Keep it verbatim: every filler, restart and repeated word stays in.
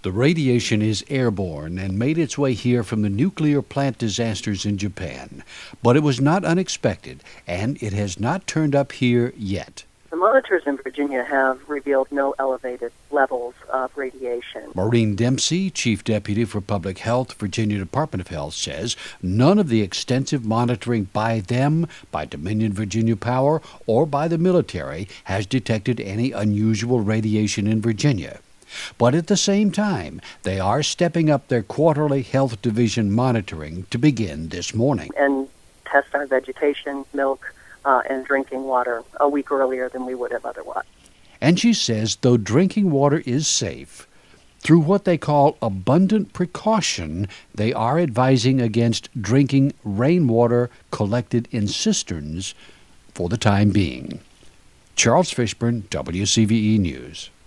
The radiation is airborne and made its way here from the nuclear plant disasters in Japan. But it was not unexpected, and it has not turned up here yet. The monitors in Virginia have revealed no elevated levels of radiation. Maureen Dempsey, Chief Deputy for Public Health, Virginia Department of Health, says none of the extensive monitoring by them, by Dominion Virginia Power, or by the military has detected any unusual radiation in Virginia. But at the same time, they are stepping up their quarterly Health Division monitoring to begin this morning. And test our vegetation, milk, Uh, and drinking water a week earlier than we would have otherwise. And she says though drinking water is safe, through what they call abundant precaution, they are advising against drinking rainwater collected in cisterns for the time being. Charles Fishburne, W C V E News.